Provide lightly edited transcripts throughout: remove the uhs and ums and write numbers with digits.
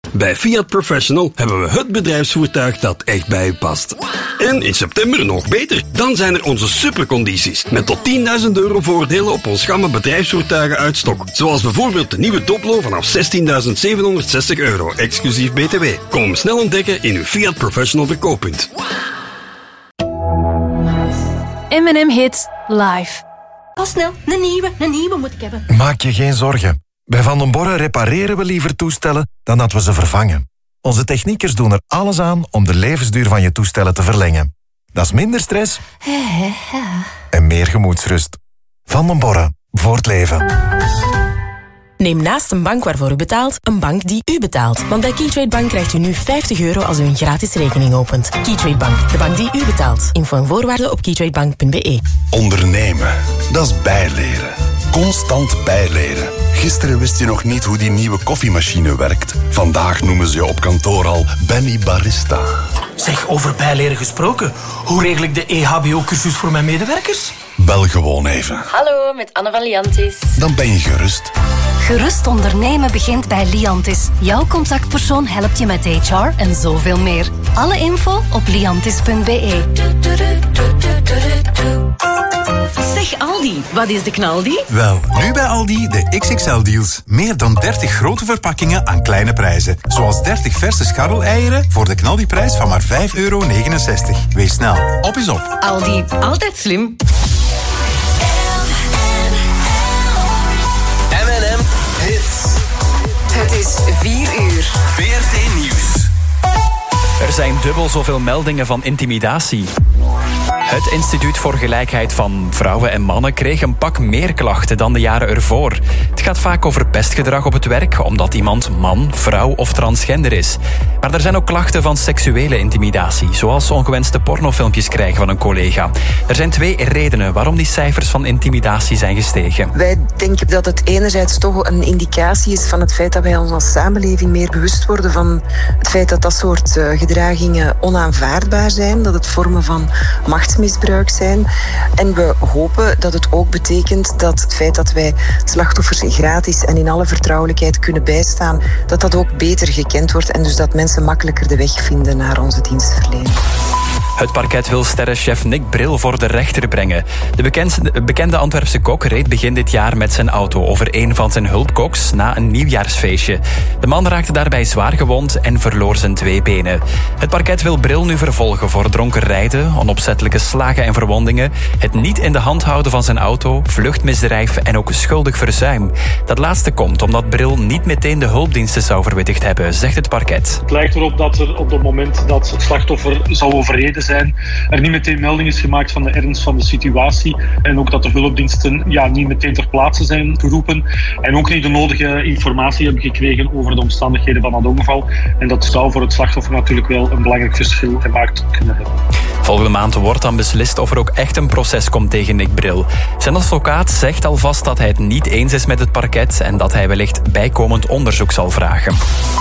Bij Fiat Professional hebben we het bedrijfsvoertuig dat echt bij u past. En in september nog beter, dan zijn er onze supercondities. Met tot €10.000 voordelen op ons gamma bedrijfsvoertuigen uit stok. Zoals bijvoorbeeld de nieuwe Toplo vanaf €16.760, exclusief BTW. Kom hem snel ontdekken in uw Fiat Professional verkooppunt. M&M Hits live. Al snel, een nieuwe moet ik hebben. Maak je geen zorgen. Bij Van den Borre repareren we liever toestellen dan dat we ze vervangen. Onze techniekers doen er alles aan om de levensduur van je toestellen te verlengen. Dat is minder stress en meer gemoedsrust. Van den Borre, voor het leven. Neem naast een bank waarvoor u betaalt, een bank die u betaalt. Want bij Keytrade Bank krijgt u nu €50 als u een gratis rekening opent. Keytrade Bank, de bank die u betaalt. Info en voorwaarden op keytradebank.be. Ondernemen, dat is bijleren. Constant bijleren. Gisteren wist je nog niet hoe die nieuwe koffiemachine werkt. Vandaag noemen ze je op kantoor al Benny Barista. Zeg, over bijleren gesproken. Hoe regel ik de EHBO-cursus voor mijn medewerkers? Bel gewoon even. Hallo, met Anne van Liantis. Dan ben je gerust. Gerust ondernemen begint bij Liantis. Jouw contactpersoon helpt je met HR en zoveel meer. Alle info op liantis.be. Zeg Aldi, wat is de knaldi? Wel, nu bij Aldi de XXL-deals. Meer dan 30 grote verpakkingen aan kleine prijzen. Zoals 30 verse scharreleieren voor de knaldiprijs van maar €5,69. Wees snel, op is op. Aldi, altijd slim. M&M Hits. Het is 4 uur. VRT Nieuws. Er zijn dubbel zoveel meldingen van intimidatie. Het Instituut voor Gelijkheid van Vrouwen en Mannen kreeg een pak meer klachten dan de jaren ervoor. Het gaat vaak over pestgedrag op het werk, omdat iemand man, vrouw of transgender is. Maar er zijn ook klachten van seksuele intimidatie, zoals ongewenste pornofilmpjes krijgen van een collega. Er zijn 2 redenen waarom die cijfers van intimidatie zijn gestegen. Wij denken dat het enerzijds toch een indicatie is van het feit dat wij ons als samenleving meer bewust worden van het feit dat dat soort gedragingen onaanvaardbaar zijn, dat het vormen van machtsmisbruik zijn. En we hopen dat het ook betekent dat het feit dat wij slachtoffers gratis en in alle vertrouwelijkheid kunnen bijstaan, dat dat ook beter gekend wordt en dus dat mensen makkelijker de weg vinden naar onze dienstverlening. Het parket wil sterrenchef Nick Bril voor de rechter brengen. De bekende Antwerpse kok reed begin dit jaar met zijn auto over een van zijn hulpkoks na een nieuwjaarsfeestje. De man raakte daarbij zwaar gewond en verloor zijn 2 benen. Het parket wil Bril nu vervolgen voor dronken rijden, onopzettelijke slagen en verwondingen, het niet in de hand houden van zijn auto, vluchtmisdrijf en ook schuldig verzuim. Dat laatste komt omdat Bril niet meteen de hulpdiensten zou verwittigd hebben, zegt het parket. Het lijkt erop dat er op het moment dat het slachtoffer zou overreden zijn, er niet meteen melding is gemaakt van de ernst van de situatie en ook dat de hulpdiensten niet meteen ter plaatse zijn geroepen en ook niet de nodige informatie hebben gekregen over de omstandigheden van het ongeval. En dat zou voor het slachtoffer natuurlijk wel een belangrijk verschil gemaakt kunnen hebben. Volgende maand wordt dan beslist of er ook echt een proces komt tegen Nick Bril. Zijn advocaat zegt alvast dat hij het niet eens is met het parket en dat hij wellicht bijkomend onderzoek zal vragen.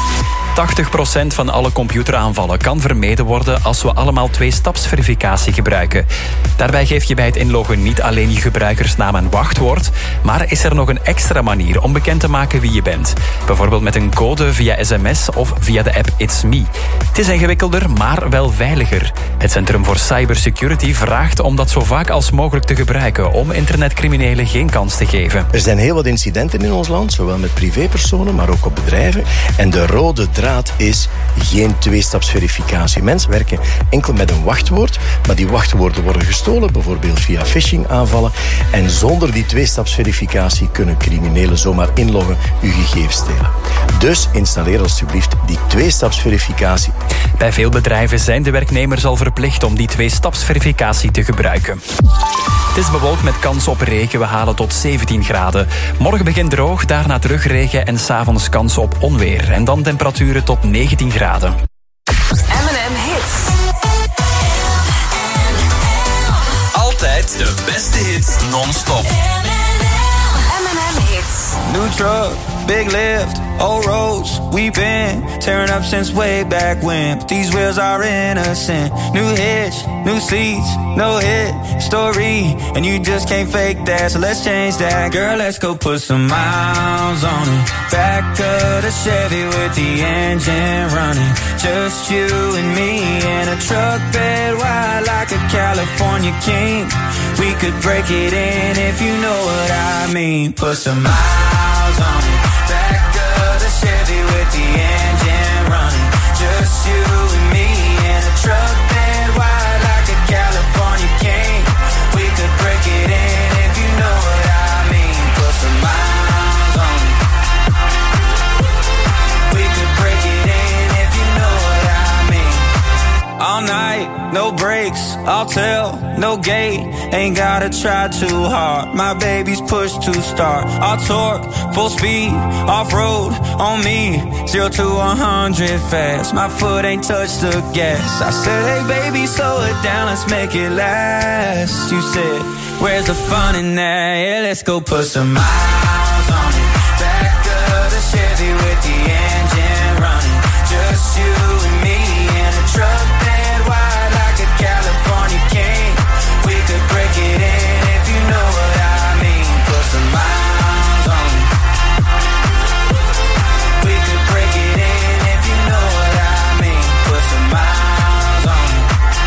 80% van alle computeraanvallen kan vermeden worden als we allemaal 2-stapsverificatie gebruiken. Daarbij geef je bij het inloggen niet alleen je gebruikersnaam en wachtwoord, maar is er nog een extra manier om bekend te maken wie je bent. Bijvoorbeeld met een code via sms of via de app It's Me. Het is ingewikkelder, maar wel veiliger. Het Centrum voor Cybersecurity vraagt om dat zo vaak als mogelijk te gebruiken om internetcriminelen geen kans te geven. Er zijn heel wat incidenten in ons land, zowel met privépersonen, maar ook op bedrijven. En de rode draad is geen 2-stapsverificatie. Mensen werken enkel met een wachtwoord, maar die wachtwoorden worden gestolen, bijvoorbeeld via phishing-aanvallen. En zonder die 2-stapsverificatie kunnen criminelen zomaar inloggen, uw gegevens stelen. Dus installeer alsjeblieft die 2-stapsverificatie. Bij veel bedrijven zijn de werknemers al verplicht om die 2-stapsverificatie te gebruiken. Het is bewolkt met kans op regen. We halen tot 17 graden. Morgen begint droog, daarna terug regen en 's avonds kans op onweer. En dan temperaturen tot 19 graden. M&M Hits. Altijd de beste hits non-stop. M&M Hits. Nutra, Big lift, old roads, we've been tearing up since way back when. But these wheels are innocent. New hitch, new seats, no hit story, and you just can't fake that. So let's change that, girl. Let's go put some miles on it. Back of the Chevy with the engine running. Just you and me in a truck bed wide like a California king. We could break it in if you know what I mean. Put some miles on it. Back of the Chevy with the engine running. Just you and me in a truck bed wide like a California king. We could break it in if you know what I mean. Put some miles on it. We could break it in if you know what I mean. All night, no breaks, I'll tell, no gate. Ain't gotta try too hard. My baby's push to start. I'll torque, full speed, off-road, on me. 0 to 100 fast. My foot ain't touched the gas. I said, hey baby, slow it down, let's make it last. You said, where's the fun in that? Yeah, let's go put some miles on it. Back of the Chevy with the engine running. Just you and me in a truck bed wide like a California king. We could break it in if you know what I mean. Put some miles on it. We could break it in if you know what I mean. Put some miles on it.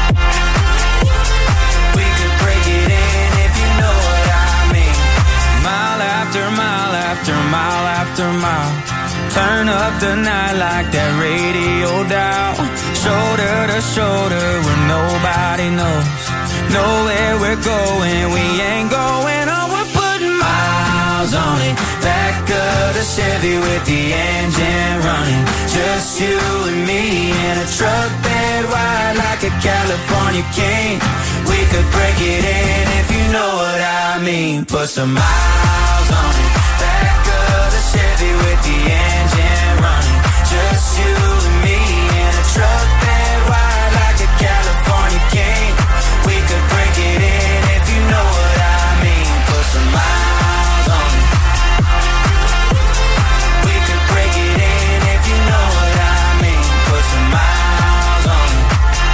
We could break it in if you know what I mean. Mile after mile after mile after mile. Turn up the night like that radio dial. Shoulder to shoulder where nobody knows. Know where we're going, we ain't going on. We're putting miles on it. Back of the Chevy with the engine running. Just you and me in a truck bed wide like a California king. We could break it in if you know what I mean. Put some miles on it. Back of the Chevy with the engine running. Just you and me in a truck bed wide like a California king. We could break it in if you know what I mean. Put some miles on it. We could break it in if you know what I mean. Put some miles on it.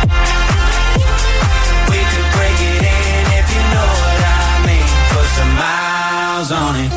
We could break it in if you know what I mean. Put some miles on it.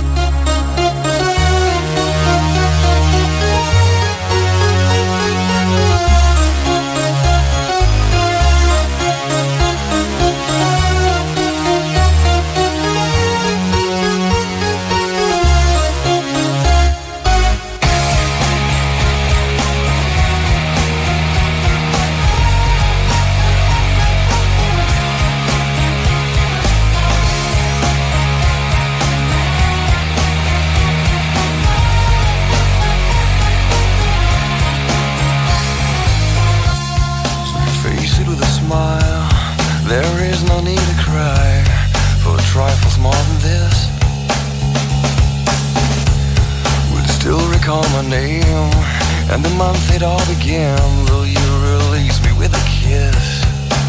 There is no need to cry for trifles more than this. Would still recall my name and the month it all began. Will you release me with a kiss?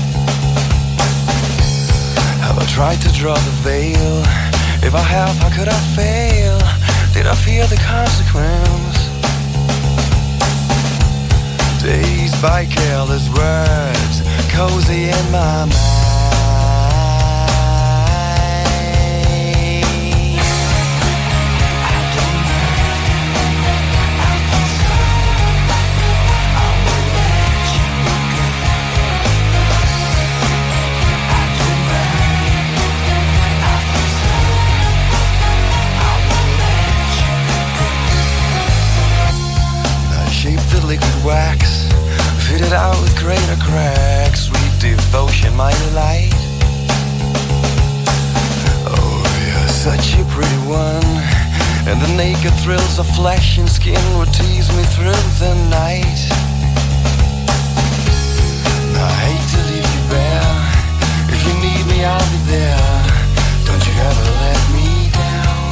Have I tried to draw the veil? If I have, how could I fail? Did I fear the consequence? Dazed by careless words, cozy in my mind. Liquid wax, fitted out with greater cracks. Sweet devotion, my delight. Oh, you're such a pretty one, and the naked thrills of flesh and skin would tease me through the night. I hate to leave you bare. If you need me, I'll be there. Don't you ever let me down.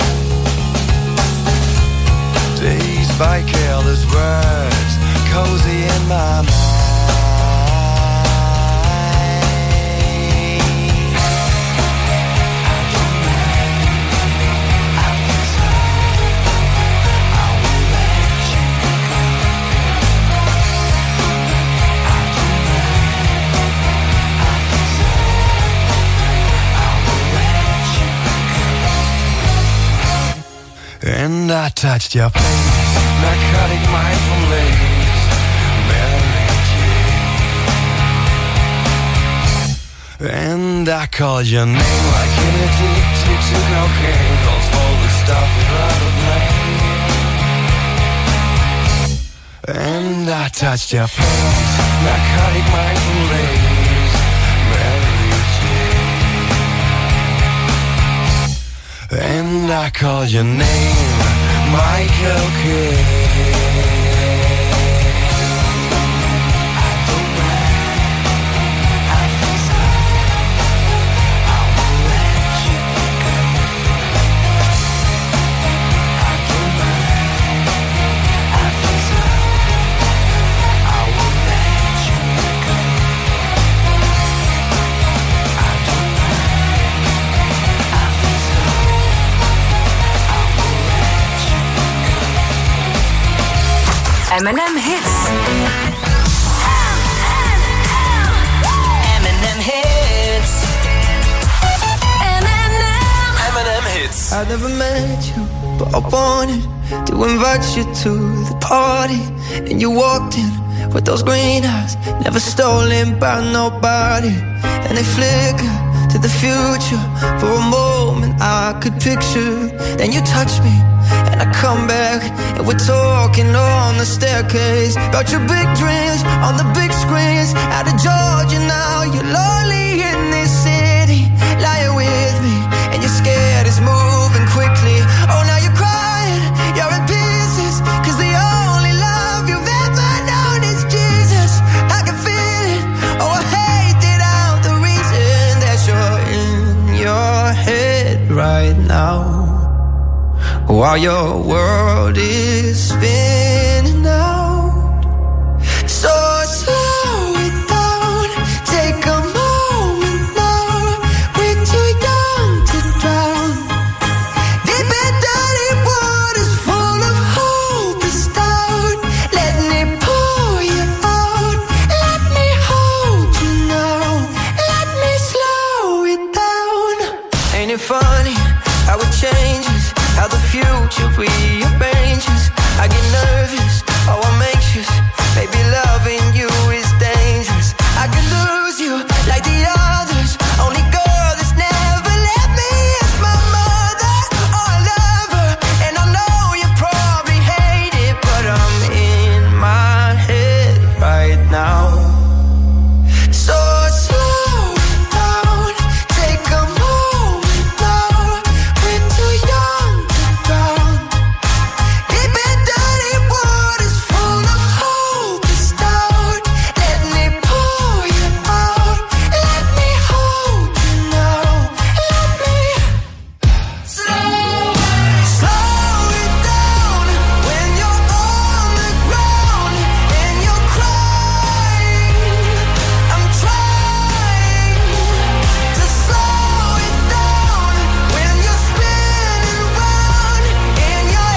Dazed by careless words, cozy in my mind. touched your face, narcotic mindful lace, Mary Jane. And I called your name like an addicted to cocaine, calls all the stuff without a blame. And I touched your face, narcotic mindful lace, Mary Jane. And I called your name, Michael Kidd. M&M Hits. M&M Hits. M&M Hits. I never met you, but I wanted to invite you to the party. And you walked in with those green eyes, never stolen by nobody. And they flicker to the future. For a moment I could picture. Then you touch me and I come back, and we're talking on the staircase about your big dreams on the big screens. Out of Georgia now, you're lonely in this city, lying with me, and you're scared it's moving quickly. Oh, now you're crying, you're in pieces, cause the only love you've ever known is Jesus. I can feel it, oh I hate it out, the reason that you're in your head right now, while your world is spinning out. So slow it down, take a moment now. We're too young to drown. Deep and dirty waters full of hope is down. Let me pull you out, let me hold you now, let me slow it down. Ain't it funny how it changes, how the future rearranges. I get nervous, oh I'm anxious. Maybe loving you is dangerous. I could lose you like the others. Only girl that's never let me is my mother. Oh I love her, and I know you probably hate it, but I'm in my head right now. So slow down, take a moment now. We're too young to drown. Deep and dirty waters full of hope is down. Let me pull you out, let me hold you now, let me slow it down. When you're on the ground and you're crying, I'm trying to slow it down. When you're spinning round in your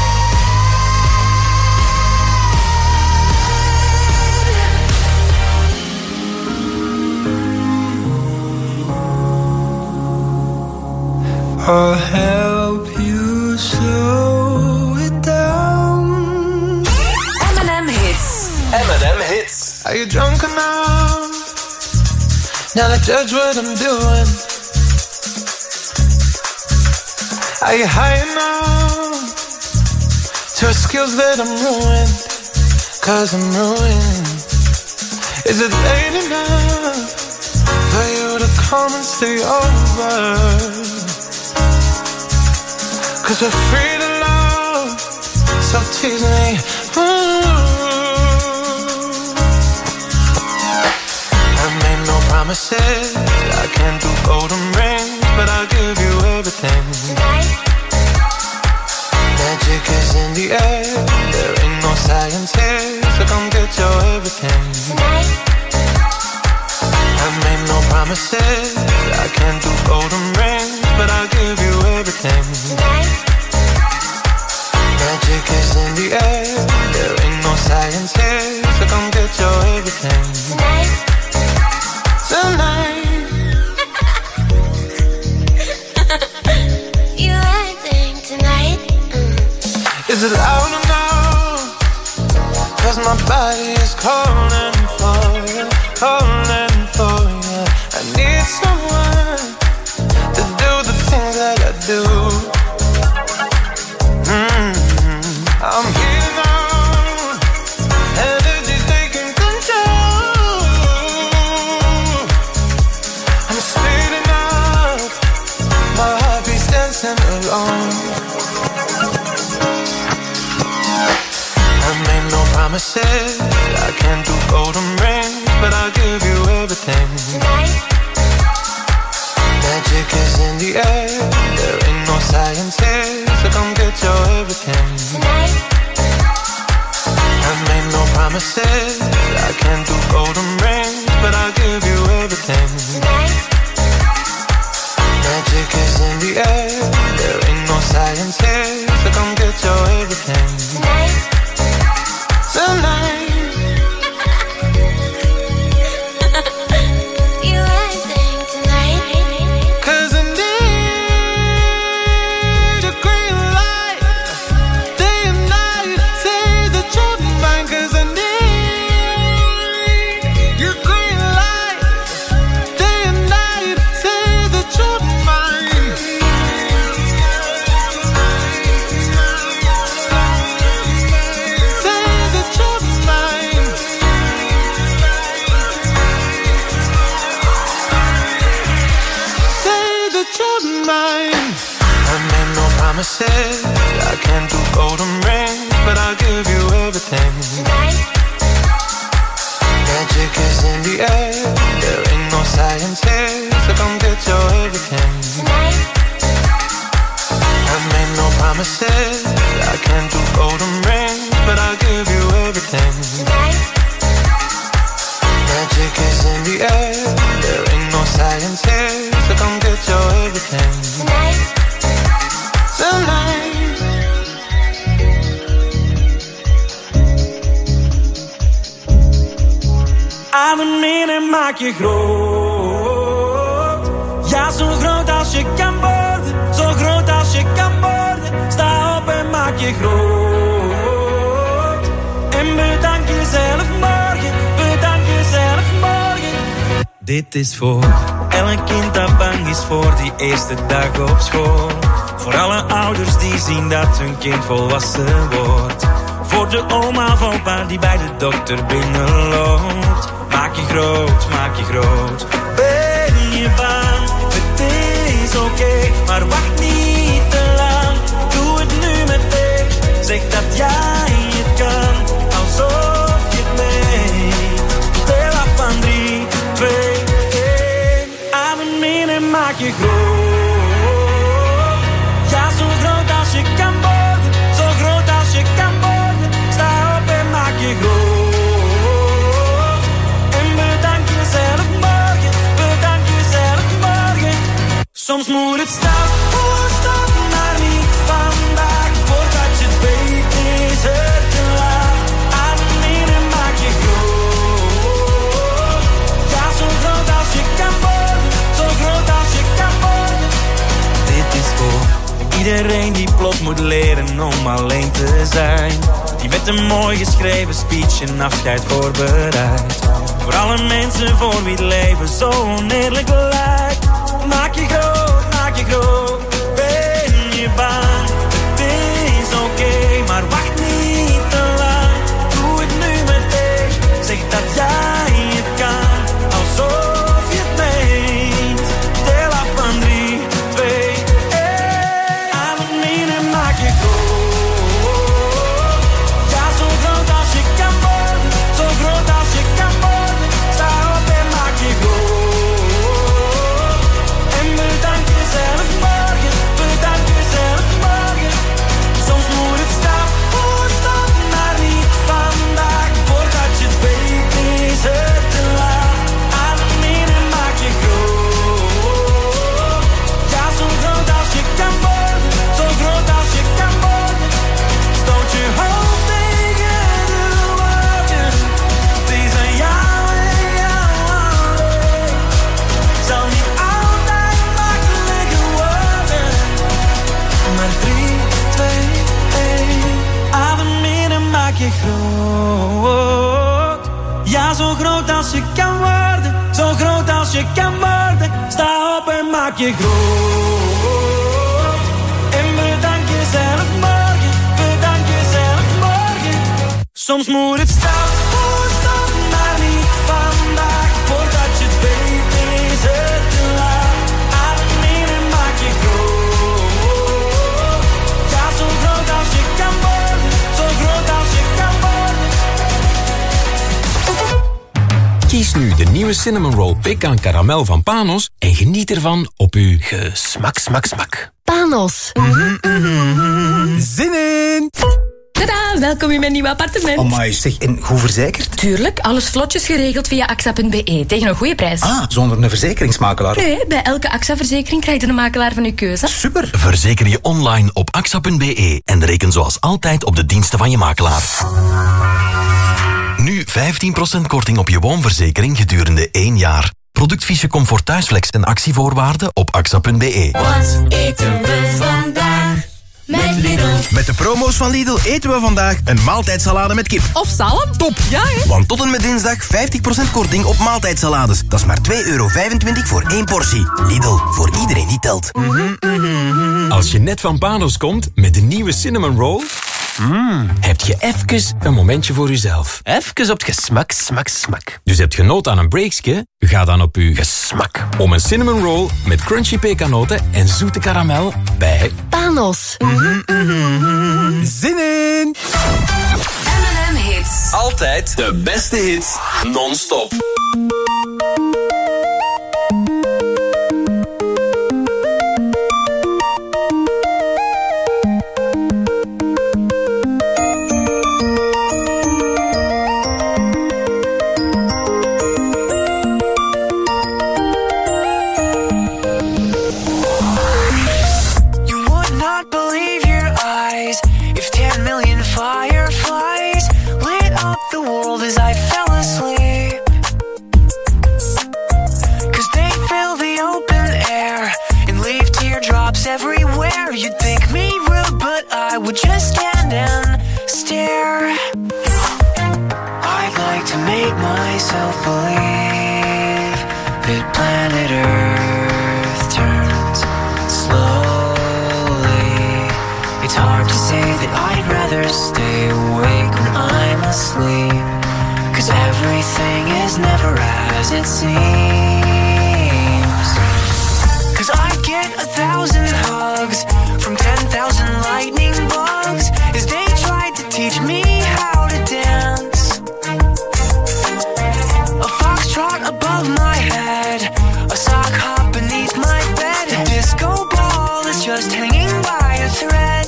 head, I'll help you slow it down. M&M Hits. M&M Hits. Are you drunk enough now to judge what I'm doing? Are you high enough to excuse that I'm ruined? Cause I'm ruined. Is it late enough for you to come and stay over? Cause we're free to love, so tease me. I made no promises, I can't do golden rings, but I'll give you everything. Magic is in the air, there ain't no science here, so come get your everything. I made no promises, I can't do golden rings, but I'll give you everything. Magic is in the air, there ain't no science here, so come get your everything. Tonight. You acting tonight. Is it loud enough? 'Cause my body is calling for you, calling for you. I need someone to do the things that I do. I'm here now, energy's taking control. I'm speeding up, my heart beats dancing alone. I made no promises, I can't do golden rings, but I'll give you everything. Tonight. Magic is in the air, there ain't no science here, so come get your everything. Tonight. I made no promises, I can't do golden rings, but I'll give you everything. Tonight. Magic is in the air, there ain't no science here, so come get your everything. Tonight. Tonight. I can't do golden rings, but I'll give you everything. Tonight. Magic is in the air, there ain't no science here, so come get your everything. Tonight. I made no promises, I can't do golden rings, but I'll give you everything. Tonight. Magic is in the air, there ain't no science here, so come get your everything. Tonight. Tonight. Adem in en maak je groot. Ja, zo groot als je kan worden. Zo groot als je kan worden. Sta op en maak je groot. En bedank jezelf morgen. Bedank jezelf morgen. Dit is voor elk kind dat bang is voor die eerste dag op school. Voor alle ouders die zien dat hun kind volwassen wordt. Voor de oma of opa die bij de dokter binnenloopt. Maak je groot, maak je groot. Ben je bang? Het is oké, maar wacht niet te lang. Doe het nu meteen. Zeg dat jij het kan, alsof je het meent. Tel af van 3, 2, 1. Adem in en maak je groot. Ja, zo groot als je kan worden. Zo groot als je kan worden. Sta op en maak je groot. Soms moet het stap voor stap, maar niet vandaag. Voordat je het weet is het te laat. Adem in en maak je groot. Ja, zo groot als je kan worden. Zo groot als je kan worden. Dit is voor iedereen die plots moet leren om alleen te zijn. Die met een mooi geschreven speech een afscheid voorbereidt. Voor alle mensen voor wie het leven zo oneerlijk lijkt. Maak je groot, maak je groot. Ben je bang? Het is oké, maar wacht niet te lang. Doe het nu meteen. Zeg dat jij het kan, alsof je het meent. Tel af van 3, 2, 1. Adem in en maak je groot. Ja, zo groot als je kan worden. Zo groot als je kan worden. Sta op en maak je groot. Bedank jezelf morgen, bedank jezelf morgen. Ga zo groot als je kan worden, zo groot als je kan worden. Sta op en maak je groot. En bedank jezelf morgen, bedank jezelf morgen. Soms moet het staan voor stap, maar niet vandaag. Voordat je het weet is het te laat. Adem in en maak je groot. Ga zo groot als je kan worden, zo groot als je kan worden. Kies nu de nieuwe Cinnamon Roll Pecan Caramel van Panos en geniet ervan op uw smak. Panos. Zin in! Tada, welkom in mijn nieuwe appartement. Amai, zeg, en goed verzekerd? Tuurlijk, alles vlotjes geregeld via AXA.be tegen een goede prijs. Ah, zonder een verzekeringsmakelaar? Nee, bij elke AXA-verzekering krijg je een makelaar van uw keuze. Super. Verzeker je online op AXA.be en reken zoals altijd op de diensten van je makelaar. Nu 15% korting op je woonverzekering gedurende 1 jaar. Productfiche Comfort Thuisflex en actievoorwaarden op AXA.be. Wat eten we vandaag met Lidl? Met de promo's van Lidl eten we vandaag een maaltijdsalade met kip. Of zalm? Top! Ja, hè? Want tot en met dinsdag 50% korting op maaltijdsalades. Dat is maar €2,25 voor 1 portie. Lidl, voor iedereen die telt. Als je net van Panos komt met de nieuwe Cinnamon Roll, heb je even een momentje voor jezelf. Even op het smak. Dus heb je nood aan een breakje? Ga dan op uw gesmak om een Cinnamon Roll met crunchy pekanoten en zoete karamel bij Panos. Zin in! M&M Hits. altijd de beste hits non-stop. Everywhere you'd think me rude, but I would just stand and stare. I'd like to make myself believe that planet Earth turns slowly. It's hard to say that I'd rather stay awake when I'm asleep, 'cause everything is never as it seems. 'Cause I get 1,000 hugs from 10,000 lightning bugs as they tried to teach me how to dance. A foxtrot above my head, a sock hop beneath my bed. A disco ball is just hanging by a thread.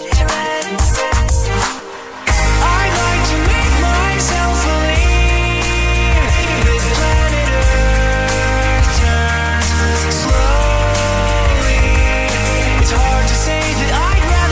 I'd like to make myself believe that planet Earth turns slow. It's hard to say that I'd rather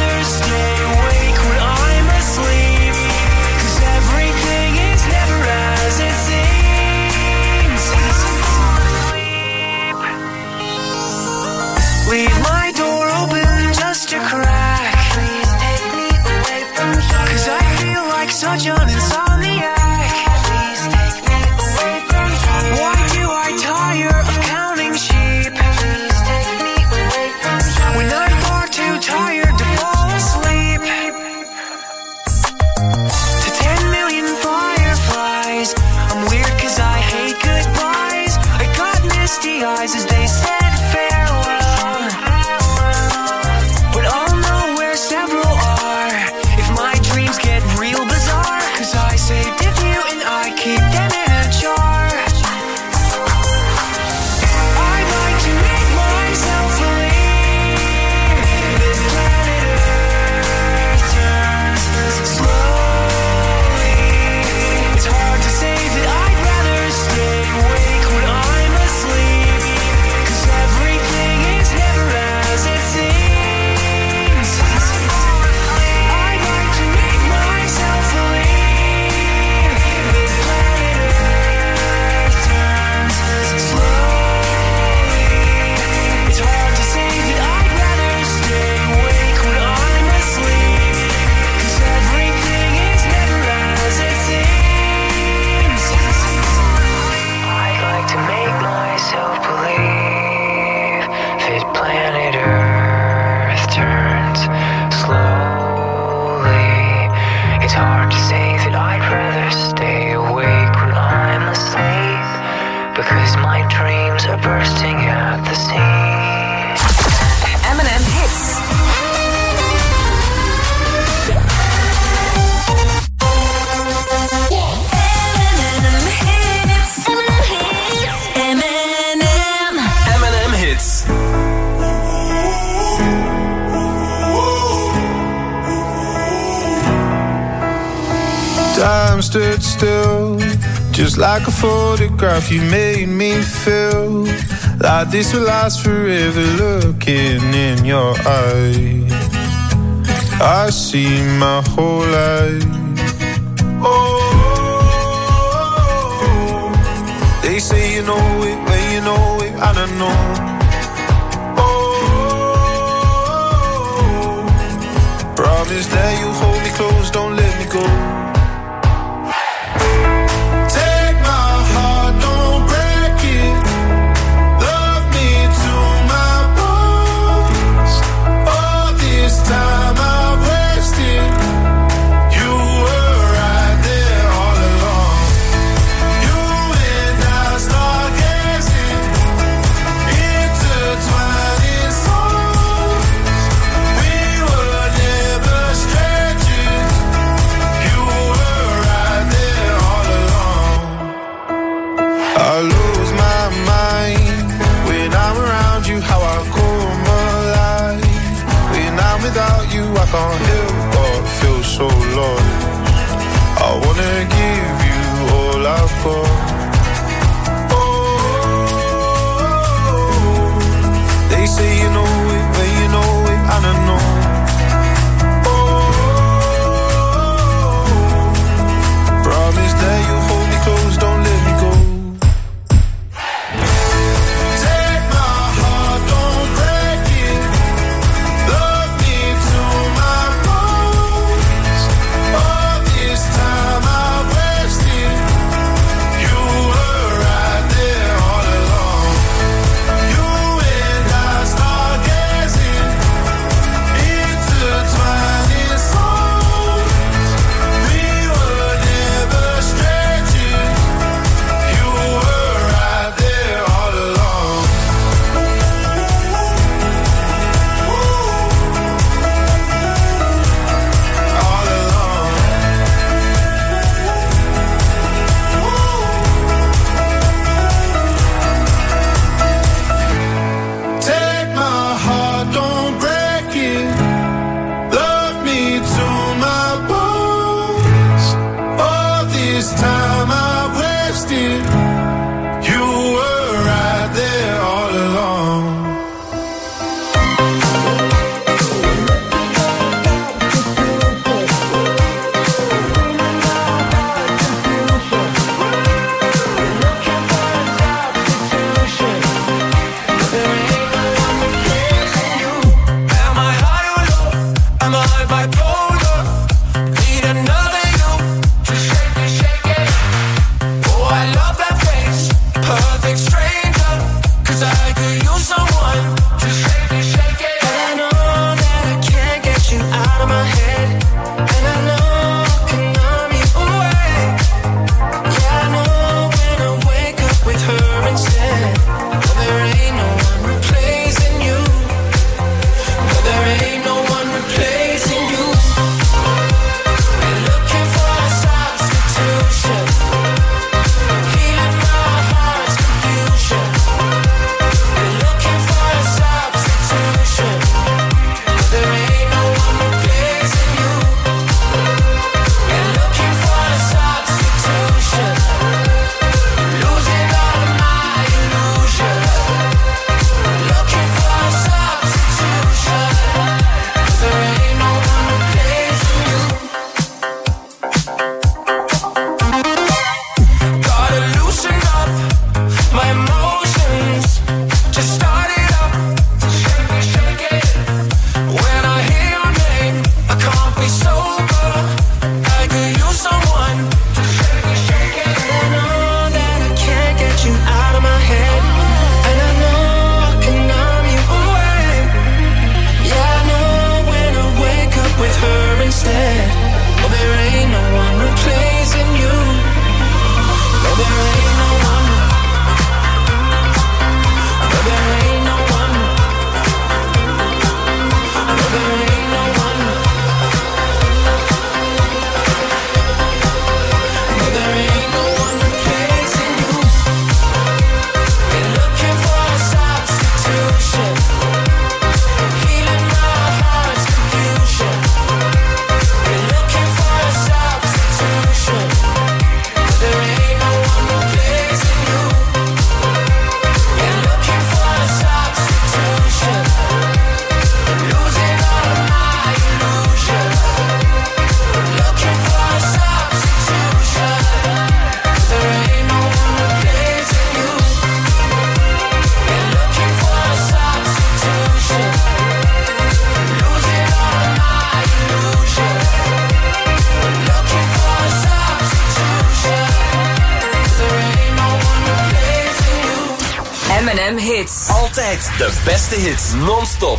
bursting at the seams. M&M Hits. M&M Hits. Time stood still, just like a photograph. You made me feel like this will last forever. Looking in your eyes, I see my whole life. Oh, they say you know it when you know it, and I know. Oh, promise that you hold me close, don't let me go. I can't help but feel so lost. I wanna give you all I've got. Oh, they say you know it when you know it, and I know. Oh, promise that you hold me close, don't let me go. Keep M&M Hits. Altijd de beste hits, non-stop.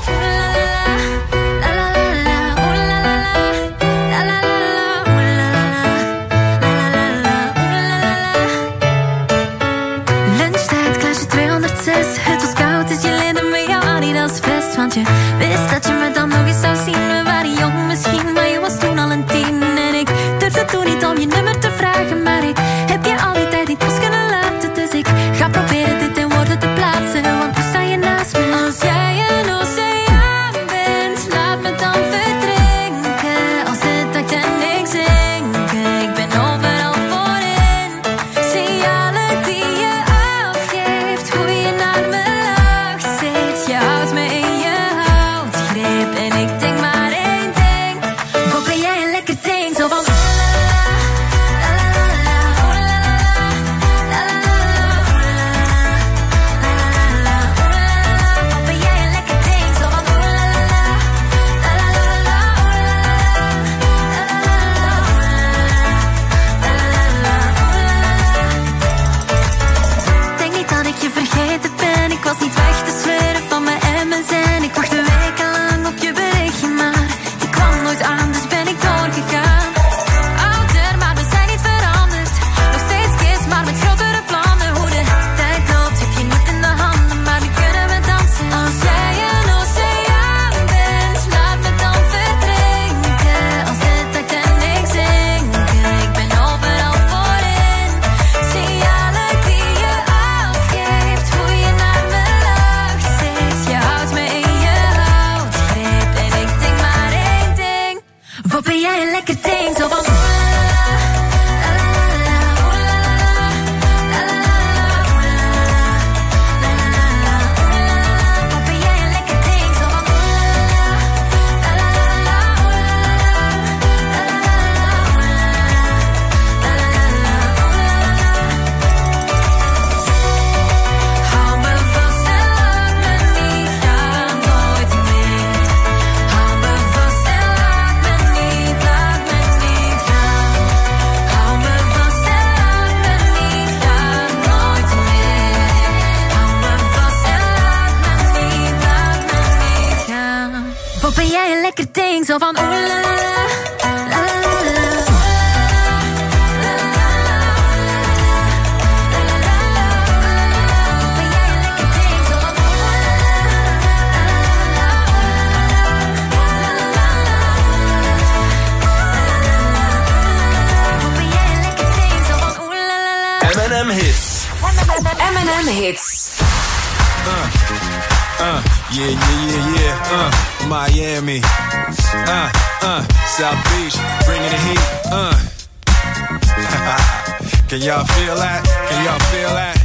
Lunchtijd, klasje 206. Het was koud, dus je leende me jouw Adidas vest. Want je wist dat je me dan nog eens zou zien. We waren jong misschien, maar je was toen al een 10. En ik durfde toen niet om je nummer te vragen. Maar ik heb je al die tijd niet los kunnen laten. Dus ik ga proberen dit in woorden te plaatsen. Want nu sta je naast me. Als jij een oceaan bent, laat me dan verdrinken. Als de tijd en ik zinken, ik ben overal voorin. Signalen die je afgeeft, hoe je naar me lacht steeds. Je houdt me in je houtgreep en ik denk maar één ding. Wat ben jij een lekker ding, zo van... Ik was niet weg te sleuren van mijn MSN. Ik wachtte wekenlang op je berichtje, maar die kwam nooit aan, dus ben ik doorgegaan. Ouder, maar we zijn niet veranderd. Nog steeds kids, maar met grotere plannen. Hoe de tijd loopt, heb je niet in de handen, maar nu kunnen we dansen. Als jij een oceaan bent, laat me dan verdrinken. Als de tijd en ik zinken, ik ben overal voorin. Signalen die je afgeeft, hoe je naar me lacht steeds. Je houdt me in je houtgreep en ik denk maar één ding. Wat ben jij een lekker ding, zo van... Hou me vast en laat me niet gaan, nooit meer. Hou me vast en laat me niet gaan. Hou me vast en laat me niet gaan, nooit meer. Hou me vast en laat me niet gaan. Wat ben jij een lekker ding, zo van oeh la la la, la la la la. M&M Hits. M&M Hits. Yeah. Miami. South Beach, bringing the heat. Can y'all feel that? Can y'all feel that?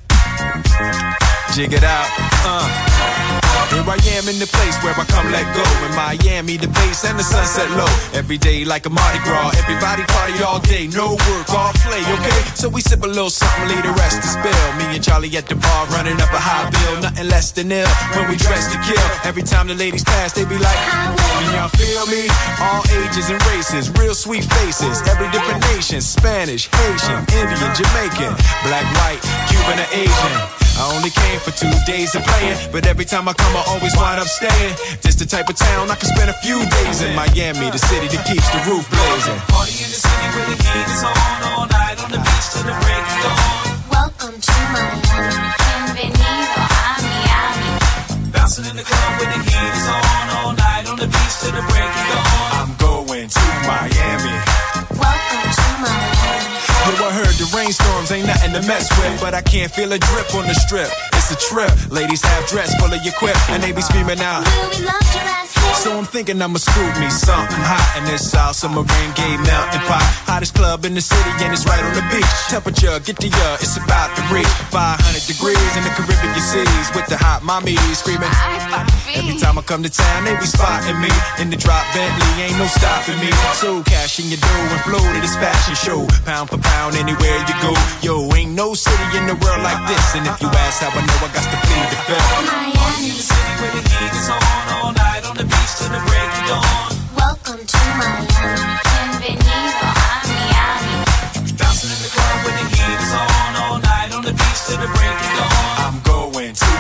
Jig it out. Here I am in the place where I come let go. In Miami, the bass and the sunset low. Every day like a Mardi Gras. Everybody party all day. No work, all play, okay? So we sip a little something, leave the rest to spill. Me and Charlie at the bar running up a high bill. Nothing less than ill when we dress to kill. Every time the ladies pass, they be like, can y'all feel me? All ages and races, real sweet faces. Every different nation, Spanish, Haitian, Indian, Jamaican, black, white, Cuban, or Asian. I only came for 2 days of playing, but every time I come I always wind up staying. This the type of town I can spend a few days in. Miami, the city that keeps the roof blazing. Party in the city where the heat is on all night on the beach till the break of dawn. Welcome to Miami, bienvenido a Miami. Bouncing in the club where the heat is on all night on the beach till the break of dawn. I'm going to Miami. Welcome to Miami. Yo, I heard the rainstorms ain't nothing to mess with, but I can't feel a drip on the strip. It's a trip. Ladies have dress full of your quip, and they be screaming out. We love your ass here. So I'm thinking I'ma scoop me something hot in this South Submarine Gay Mountain Pot. Hottest club in the city, and it's right on the beach. Temperature, get the it's about to reach 500 degrees in the Caribbean seas with the hot mommy screaming. Every time I come to town, they be spotting me in the drop Bentley, ain't no stopping me. So cash in your dough and flow to this fashion show. Pound for pound, anywhere you go. Yo, ain't no city in the world like this. And if you ask how I know, I got to plead the fifth. Miami, the city where the heat is on all night on the beach till the break of dawn. Welcome to Miami, bienvenido a Miami. Bouncing in the club where the heat is on all night on the beach till the break of dawn. I'm going to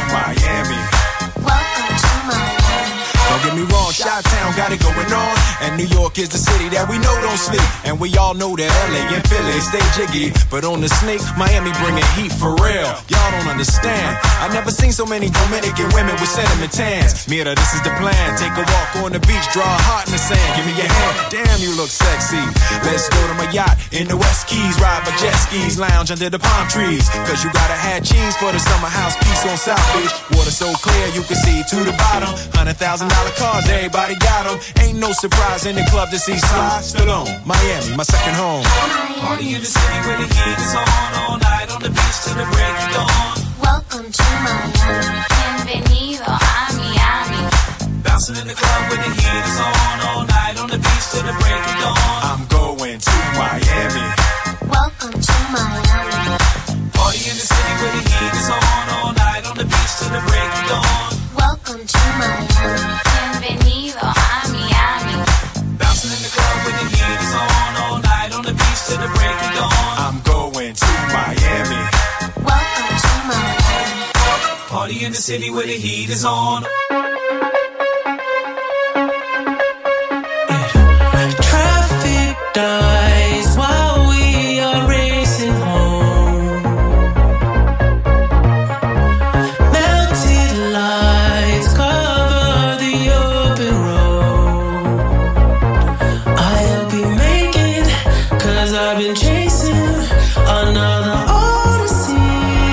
And New York is the city that we know don't sleep. And we all know that LA and Philly stay jiggy. But on the snake, Miami bringing heat for real. Y'all don't understand. I never seen so many Dominican women with sentiment tans. Mira, this is the plan. Take a walk on the beach, draw a heart in the sand. Give me your hand. Damn, you look sexy. Let's go to my yacht in the West Keys. Ride my jet skis, lounge under the palm trees. Cause you gotta have cheese for the summer house piece on South Beach. Water so clear you can see to the bottom. $100,000 cars, everybody got them. Ain't no surprise in the club to see Sly Stallone. Miami, my second home. Party in the city where the heat is on. All night on the beach till the break of dawn. Welcome to Miami. Bienvenido a Miami. Bouncing in the club where the heat is on. All night on the beach till the break of dawn. I'm going to Miami. Welcome to Miami. Party in the city where the heat is on. All night on the beach till the break of dawn. Welcome to Miami. Bienvenido a Miami. Bouncing in the club where the heat is on. All night on the beach till the break of dawn. I'm going to Miami. Welcome to Miami. Party in the city where the heat is on. Traffic dies while we are racing home. Melted lights cover the open road. I'll be making, cause I've been chasing another odyssey.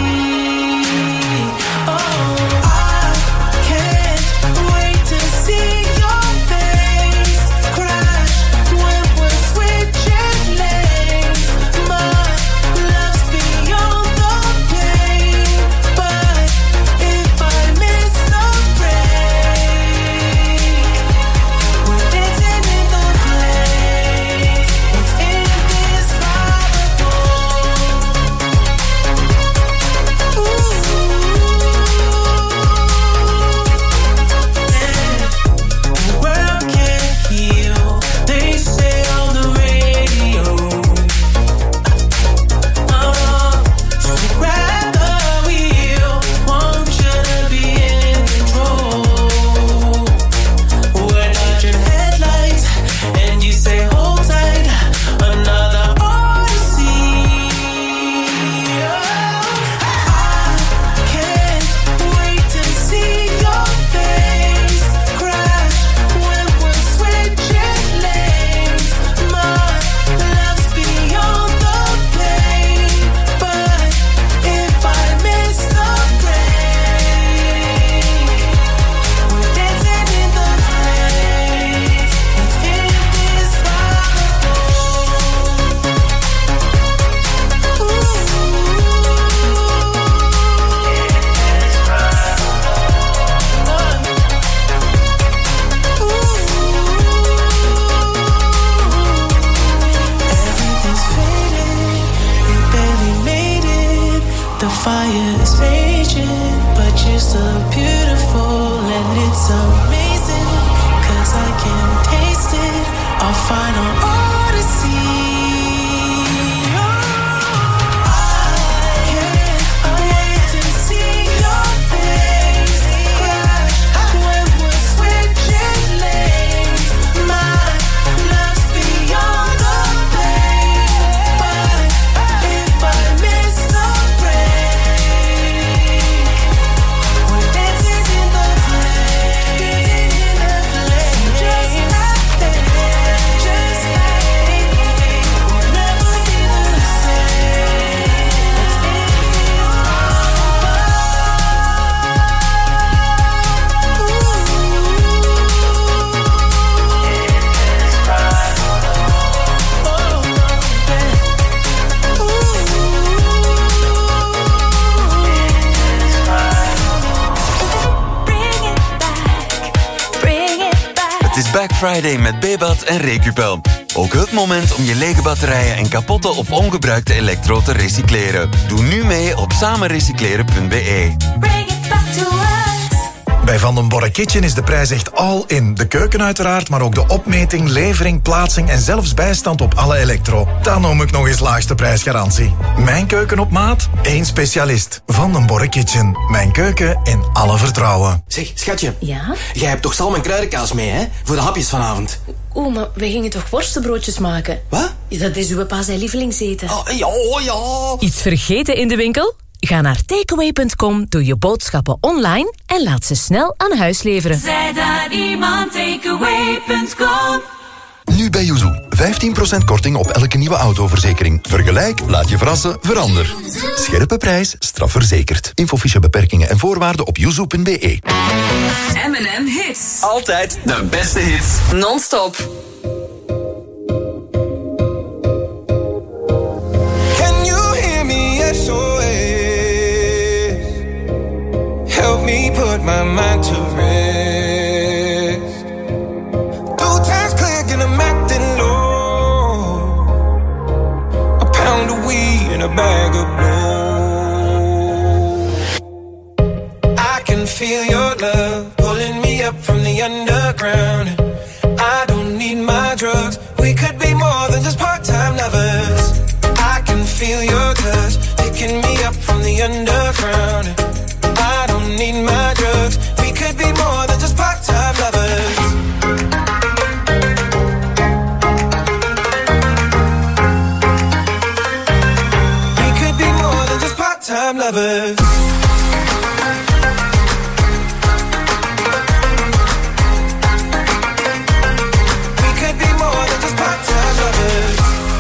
Oh, I can't wait to see your face crash when we're switching lanes. My love's beyond the pain, but if I miss the break, we're dancing in the place. It's indescribable. The world can't heal, they say on the radio. So grab the wheel, want you to be in control. We're dodging headlights, and you say hold tight, another odyssey. I can't wait to see your face crash when we're switching lanes. My love's beyond the pain, but if I miss the break, we're dancing in the place. It's indescribable. Everything's faded, we barely made it. The fire is raging, but you're so beautiful and it's amazing. Cause I can taste it, our final odyssey. I can't wait to see your face crash when we're switching lanes. My love's beyond the pain, but if I miss the break, we're dancing in the place. Just like that, just like we'll never be the same. Het is Black Friday met Bebad en Recupel. Ook het moment om je lege batterijen en kapotte of ongebruikte elektro te recycleren. Doe nu mee op samenrecycleren.be. Bij Van den Borre Kitchen is de prijs echt all in. De keuken uiteraard, maar ook de opmeting, levering, plaatsing en zelfs bijstand op alle elektro. Dan noem ik nog eens laagste prijsgarantie. Mijn keuken op maat, één specialist. Van den Borre Kitchen. Mijn keuken in alle vertrouwen. Zeg, schatje. Ja? Jij hebt toch zalm en kruidenkaas mee, hè? Voor de hapjes vanavond. Oeh, maar we gingen toch worstenbroodjes maken? Wat? Dat is uw pa zijn lievelingseten. Oh, ja. Iets vergeten in de winkel? Ga naar takeaway.com, doe je boodschappen online en laat ze snel aan huis leveren. Zet daar iemand, takeaway.com. Nu bij Yuzu. 15% korting op elke nieuwe autoverzekering. Vergelijk, laat je verrassen, verander. Scherpe prijs, strafverzekerd. Infofiche beperkingen en voorwaarden op yuzu.be. M&M Hits. Altijd de beste hits. Non-stop. Can you hear me? SOS. Help me put my mind to rest. 2 times click and I'm acting low. A pound of weed and a bag of blow. I can feel your love pulling me up from the underground. I don't need my drugs. We could be more than just part-time lovers. I can feel your touch picking me up from the underground. I don't need my drugs. We could be more than just part-time lovers. We could be more than just part-time lovers. We could be more than just part-time lovers.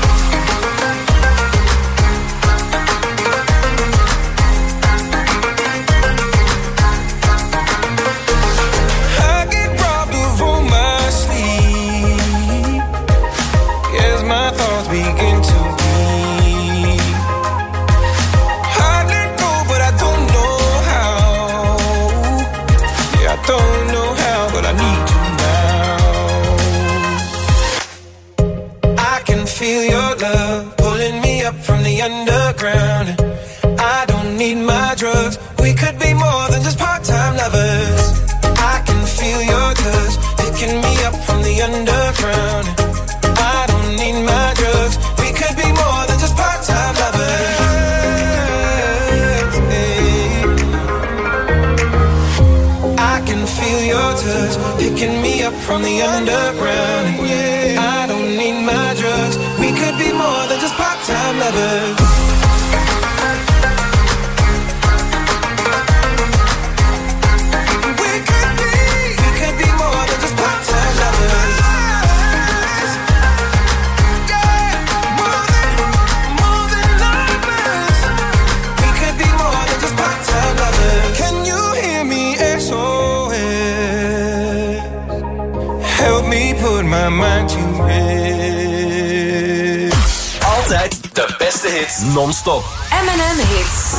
Begin to be. I let go, but I don't know how. Yeah, I don't know how, but I need to now. I can feel your love pulling me up from the underground. I don't need my drugs. We could be more than just part-time lovers. I can feel your touch picking me up from the underground. I don't need my drugs. We could be more than just part-time lovers. I can feel your touch picking me up from the underground. I don't need my drugs. We could be more than just part-time lovers. We could be more than just part-time lovers. Can you hear me? SOS. Help me put my mind to rest. Altijd de beste hits. Non-stop. M&M Hits.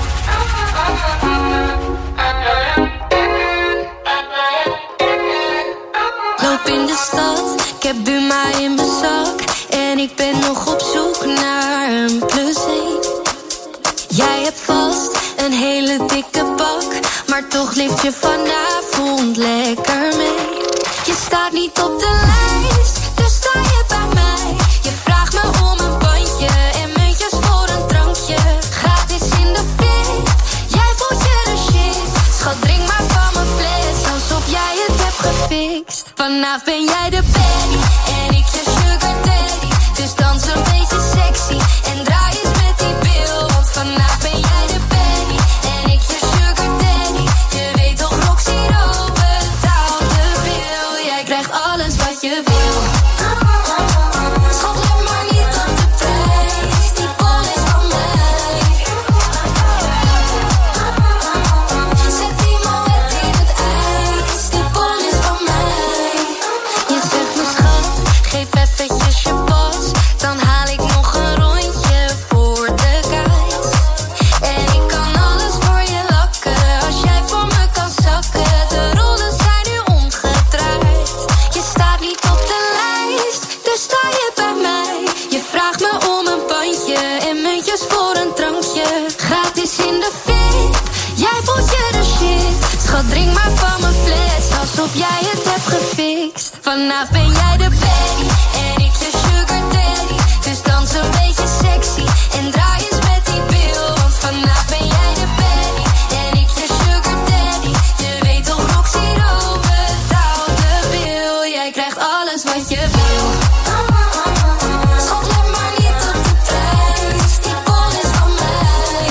Loop in de stad, ik heb Buma in mijn zak. En ik ben nog op zoek naar een +1. Jij hebt vast een hele dikke bak, maar toch leeft je vanavond lekker mee. Je staat niet op de lijst, dus sta je bij mij. Je vraagt me om een bandje en muntjes voor een drankje. Gratis in de VIP, jij voelt je de shit. Schat, drink maar van mijn fles, alsof jij het hebt gefixt. Vanavond ben jij de baddie en ik je sugar daddy. Dus dans een beetje sexy en draai eens met die bil. Want vanavond ben jij de baddie en ik je sugar daddy. Je weet toch, Roxy Rowe betaalt de bil. Jij krijgt alles wat je wil. Schat, let maar niet op de prijs. Die bol is van mij. Zet die moet in het ijs. Die bol is van mij. Je zegt me schat, geef eventjes je pas. Dan haal ik nog een rondje voor de guys. En ik kan alles voor je lakken, als jij voor me kan zakken. De rollen zijn nu omgedraaid. Je staat niet op de lijst, dus sta je bij mij. Je vraagt me om een bandje en muntjes voor een drankje. Gratis in de VIP, jij voelt je de shit. Schat, drink maar van mijn fles, alsof jij het hebt gefixt. Vanavond ben jij de baddie en ik de sugar daddy. Dus dans een beetje sexy en draai eens met die bil. Want vanavond ben jij de baddie en ik de sugar daddy. Je weet toch, Roxy Room betaalt de bil. Jij krijgt alles wat je wil. Schat, let maar niet op de prijs, die bon is van mij.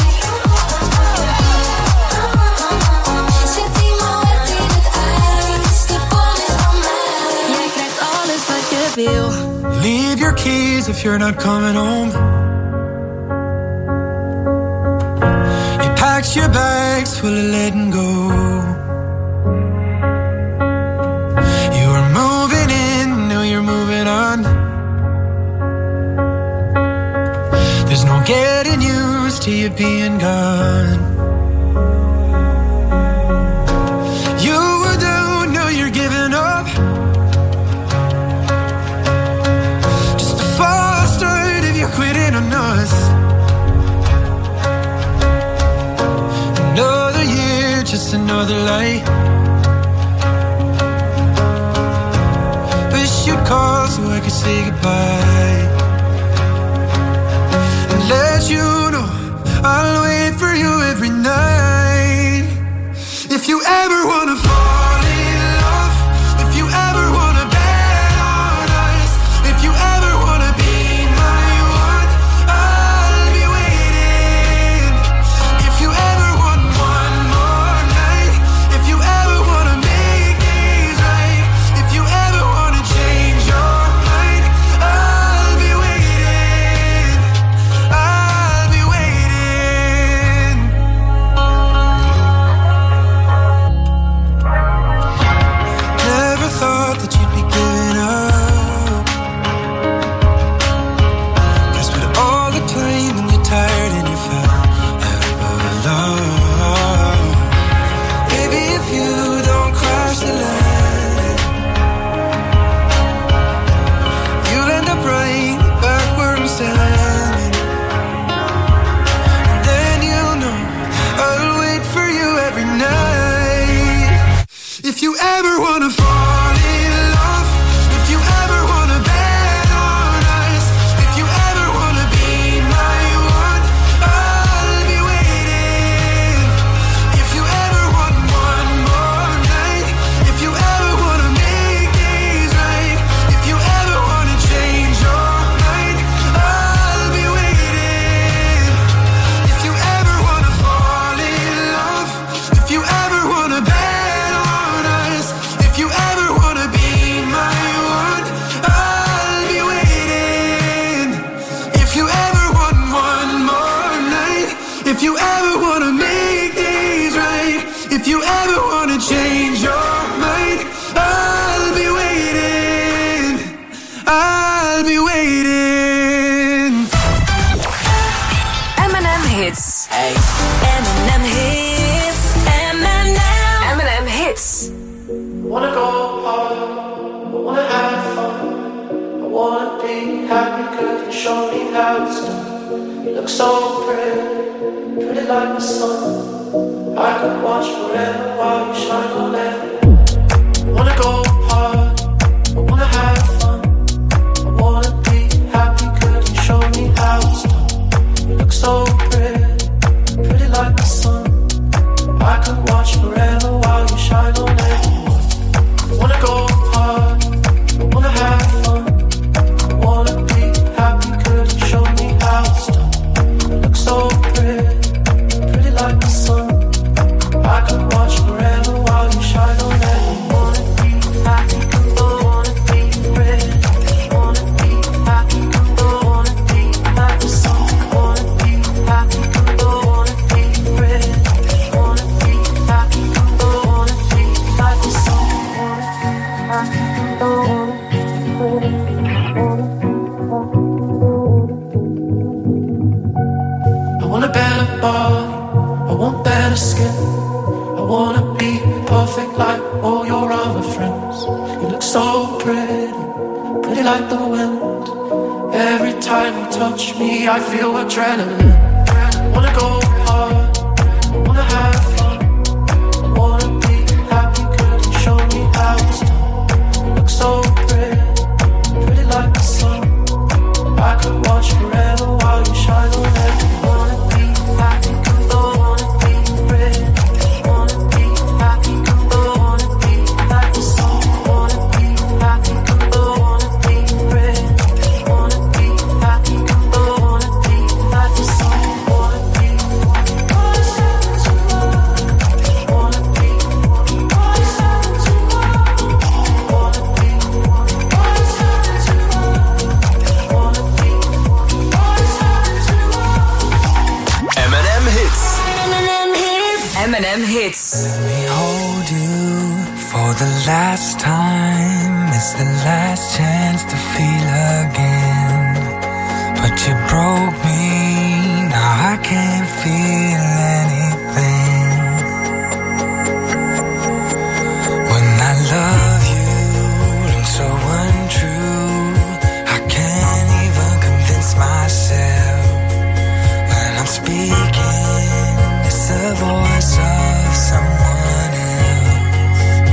Zet die moed in het ijs, die bon is van mij. Jij krijgt alles wat je wil. Leave your keys if you're not coming home. You packed your bags full of letting go. You were moving in, now you're moving on. There's no getting used to you being gone. You were down, now you're giving up. Just a false start if you're quitting on us. Another year, just another light. Wish you'd call so I could say goodbye. And let you know I'll wait for you every night. If you ever wanna fall in love, if you ever wanna bet on us, if you ever wanna be my one, I'll be waiting. If you ever want one more night, if you ever wanna make things right, if you ever wanna change your mind, I'll be waiting. I'll be waiting. Never thought that you'd be giving up. 'Cause with all the time and you're tired and you fell out of love. Baby, if you don't cross the line, you'll end up right back where I'm standing. And then you'll know I'll wait for you every night. If you ever wanna fall in love, if you ever wanna bet on us, if you ever wanna be my one, I'll be waiting. If you ever want one more night, if you ever wanna make things right, if you ever wanna change your mind, I'll be waiting. If you ever wanna fall in love, if you ever wanna bet on us, if you ever wanna be my one, I'll be waiting. If you ever want one more night, if you ever wanna make things right, if you ever wanna change your mind, I'll be waiting. I'll be waiting. M&M Hits. Hey. M&M Hits. M&M Hits. Wanna go hard, I wanna have fun, I wanna be happy, could you show me how it's done? You look so pretty, pretty like the sun. I could watch forever while you shine on everyone. Wanna go hard, I wanna have fun, I wanna be happy, could you show me how it's done? You look so pretty, pretty like the sun. I could watch forever while you shine on everyone. Wanna go hard, I wanna have fun, I wanna be happy, could you show me how it's done? You look so pretty, pretty like the sun. I could watch forever while you shine on everyone. Wanna be happy, I wanna be pretty, wanna be happy, I wanna be like the sun. Wanna be happy, I wanna be pretty, wanna be happy, I wanna be like the sun. I want a better body, I want better skin, I wanna be perfect like all your other friends. You look so pretty, pretty like the wind. Every time you touch me I feel adrenaline. I wanna go hard, I wanna have fun, I wanna be M&M Hits. Let me hold you for the last time. It's the last chance to feel again. But you broke me, now I can't feel anything. When I love you, and so untrue, I can't even convince myself. When I'm speaking, it's the voice of someone else.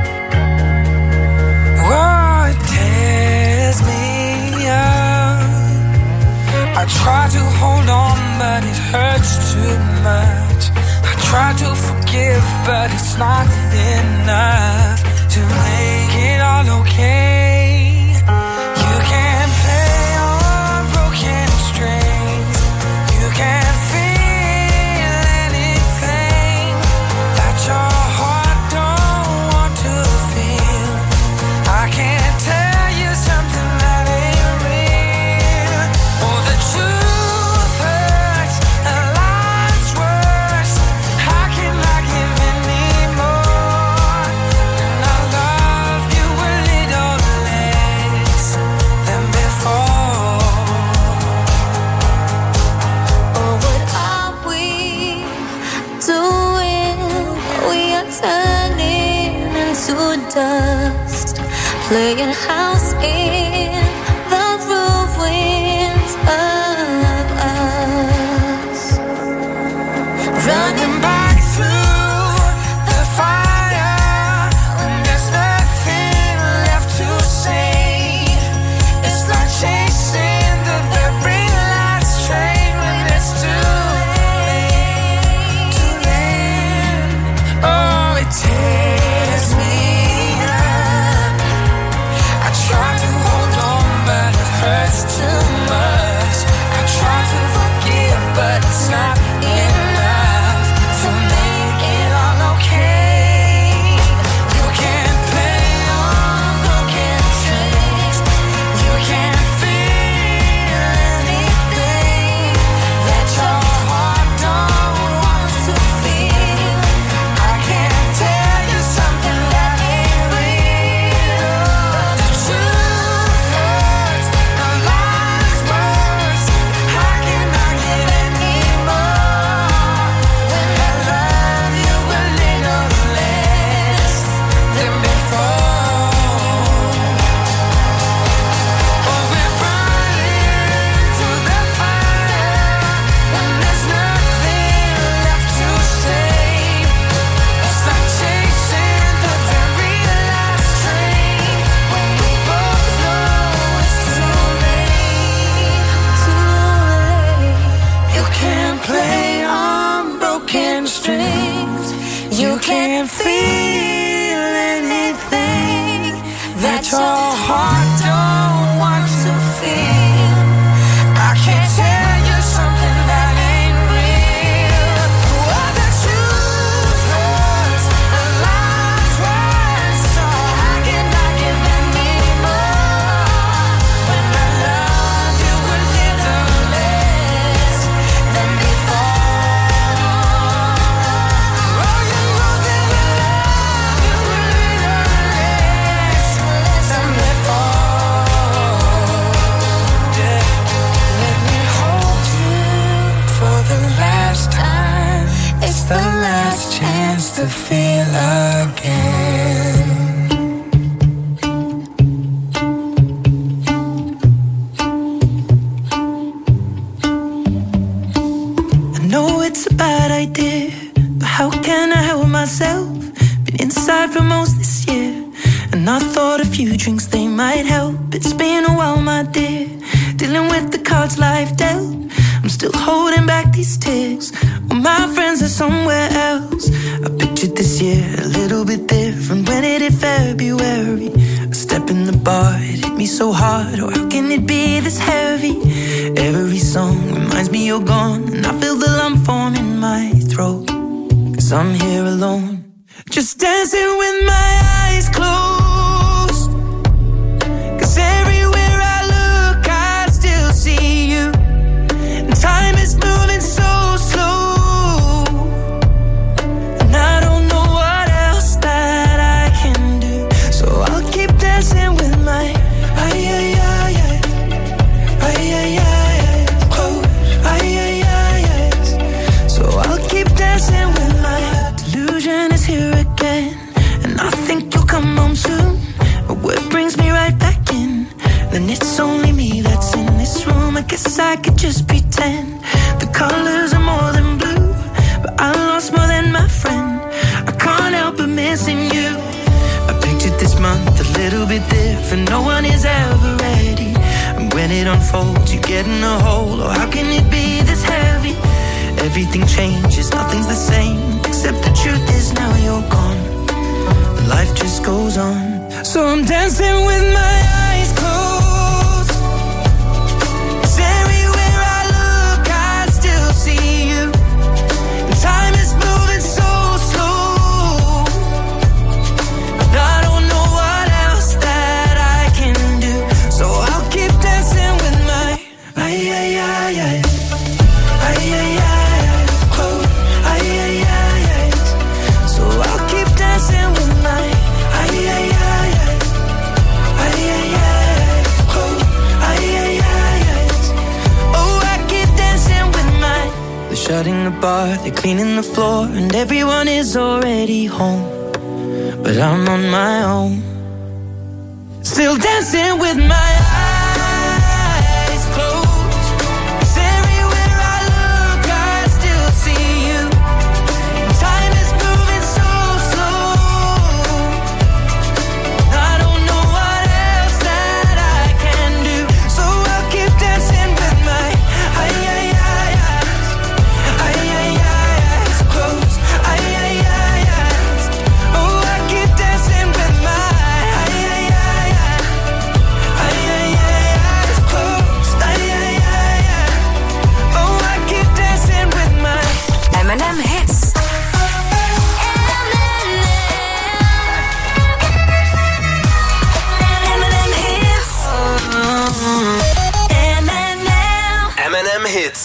Oh, it tears me up. I try to hold on, but it hurts too much. I try to forgive, but it's not enough to make it all okay. You can't play on broken strings. You can't feel anything that your heart don't want to feel. I can't tell you something that ain't real. Oh, the truth hurts and lies worse. How can I give anymore? And I love you a little less than before. Oh, what are we doing? We are turning into dust, playing house in the ruins of us. Running back through the fire when there's nothing left to save. It's like chasing the very last train when it's too late. Too late. Oh, it tears me up. I try to hold on, but it hurts too much. I try to forgive, but it's not enough to make it all okay. You can't play on broken strings. You can't feel anything that your heart don't want to feel. I can't tell you something that ain't real. The truth hurts and lies worse. How can I give anymore when I love you a little less than before? Oh, we're running to the fire when there's nothing left to save. It's like chasing the very last train when we both know it's too late. Too late. You can't play on broken strings. You can't feel anything that your heart don't want to feel. I can't tell you something that ain't real. Oh, the truth hurts and lies worse. So how can I give anymore when I love you a little less than before? Oh, you know that I love you a little less than before. Yeah. Let me hold you for the last time. It's the last chance to feel again. I know it's a bad idea, but how can I help myself? Been inside for most this year, and I thought a few drinks they might help. It's been a while, my dear, dealing with the cards life dealt. I'm still holding back these tears. Well, my friends are somewhere else. I pictured this year a little bit different. When it hit February, a step in the bar, it hit me so hard. Oh, how can it be this heavy? Every song reminds me you're gone, and I feel the lump form in my throat. 'Cause I'm here alone, just dancing with my eyes closed. 'Cause everywhere I look, I still see you. And time is moving so slow. could just pretend the colors are more than blue, but I lost more than my friend. I can't help but missing you. I pictured this month a little bit different. No one is ever ready, and when it unfolds, you get in a hole. Oh, how can it be this heavy? Everything changes, nothing's the same, except the truth is now you're gone. Life just goes on. So I'm dancing with my eyes closed, 'cause everywhere I look I still see you. And time is moving so slow, and I don't know what else that I can do. So I'll keep dancing with my eyes closed. So I'll keep dancing with my shutting the bar, they're cleaning the floor, and everyone is already home, but I'm on my own, still dancing with my eyes closed. 'Cause everywhere I look I still see you. Time is moving so slow, I don't know what else that I can do. So I'll keep dancing with my M&M Hits. M&M Hits. M&M Hits.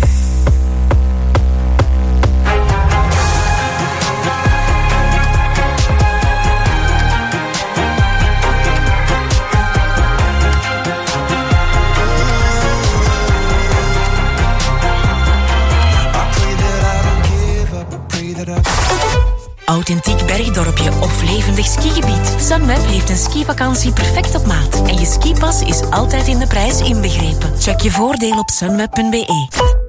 Authentiek bergdorpje of levendig skigebied. Sunweb heeft een skivakantie perfect op maat. En je skipas is altijd in de prijs inbegrepen. Check je voordeel op sunweb.be.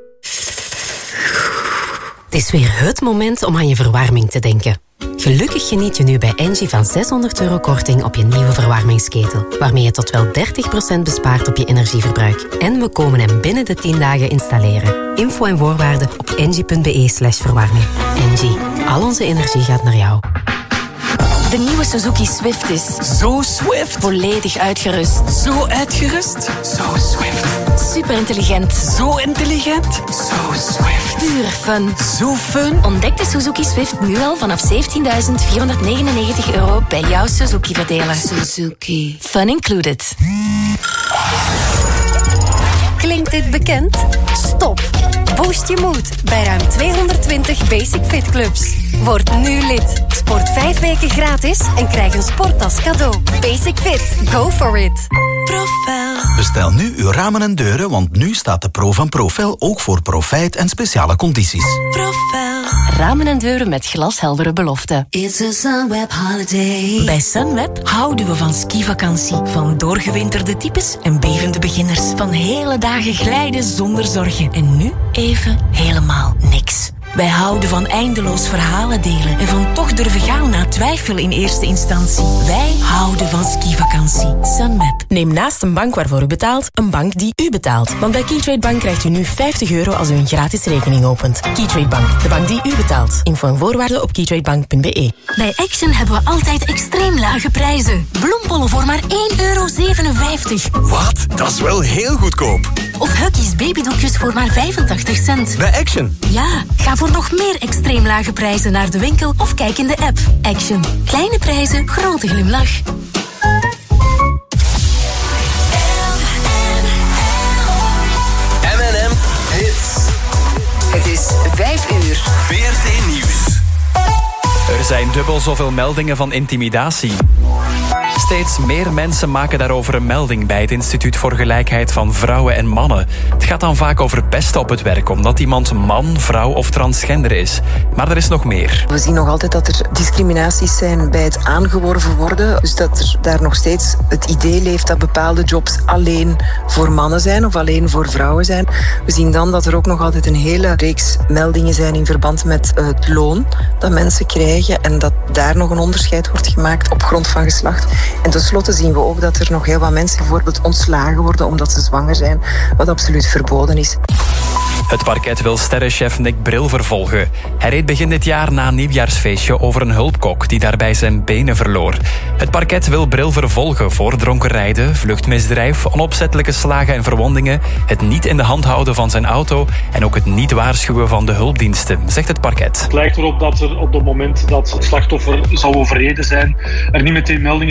Het is weer het moment om aan je verwarming te denken. Gelukkig geniet je nu bij Engie van €600 korting op je nieuwe verwarmingsketel, waarmee je tot wel 30% bespaart op je energieverbruik. En we komen hem binnen de 10 dagen installeren. Info en voorwaarden op engie.be/verwarming. Engie, al onze energie gaat naar jou. De nieuwe Suzuki Swift is Zo Swift. volledig uitgerust. Zo uitgerust. Zo Swift. Super intelligent. Zo intelligent. Zo Swift. Puur fun. Zo fun. Ontdek de Suzuki Swift nu al vanaf €17.499 bij jouw Suzuki-verdeler. Suzuki. Fun included. Klinkt dit bekend? Stop. Boost je moed bij ruim 220 Basic Fit clubs. Word nu lid. Sport 5 weken gratis en krijg een sporttas cadeau. Basic Fit. Go for it. Profel. Bestel nu uw ramen en deuren, want nu staat de Pro van Profel ook voor profijt en speciale condities. Profel. Ramen en deuren met glasheldere beloften. It's a Sunweb holiday. Bij Sunweb houden we van skivakantie. Van doorgewinterde types en bevende beginners. Van hele dagen glijden zonder zorgen. En nu even helemaal niks. Wij houden van eindeloos verhalen delen en van toch durven gaan na twijfel in eerste instantie. Wij houden van skivakantie. Sunweb. Neem naast een bank waarvoor u betaalt, een bank die u betaalt. Want bij Keytrade Bank krijgt u nu €50 als u een gratis rekening opent. Keytrade Bank, de bank die u betaalt. Info en voorwaarden op keytradebank.be. Bij Action hebben we altijd extreem lage prijzen. Bloembollen voor maar €1,57. Wat? Dat is wel heel goedkoop. Of Huggies babydoekjes voor maar 85 cent. Bij Action. Ja, ga voor nog meer extreem lage prijzen naar de winkel of kijk in de app. Action. Kleine prijzen, grote glimlach. M&M Hits. Het is 5:00. VRT Nieuws. Er zijn dubbel zoveel meldingen van intimidatie. Steeds meer mensen maken daarover een melding bij het Instituut voor Gelijkheid van Vrouwen en Mannen. Het gaat dan vaak over pesten op het werk, omdat iemand man, vrouw of transgender is. Maar er is nog meer. We zien nog altijd dat er discriminaties zijn bij het aangeworven worden. Dus dat er daar nog steeds het idee leeft dat bepaalde jobs alleen voor mannen zijn of alleen voor vrouwen zijn. We zien dan dat er ook nog altijd een hele reeks meldingen zijn in verband met het loon dat mensen krijgen en dat daar nog een onderscheid wordt gemaakt op grond van geslacht. En tenslotte zien we ook dat er nog heel wat mensen bijvoorbeeld ontslagen worden omdat ze zwanger zijn, wat absoluut verboden is. Het parket wil sterrenchef Nick Bril vervolgen. Hij reed begin dit jaar na een nieuwjaarsfeestje over een hulpkok die daarbij zijn benen verloor. Het parket wil Bril vervolgen voor dronken rijden, vluchtmisdrijf, onopzettelijke slagen en verwondingen, het niet in de hand houden van zijn auto en ook het niet waarschuwen van de hulpdiensten, zegt het parket. Het lijkt erop dat er op het moment dat het slachtoffer zou overreden zijn, er niet meteen meldingen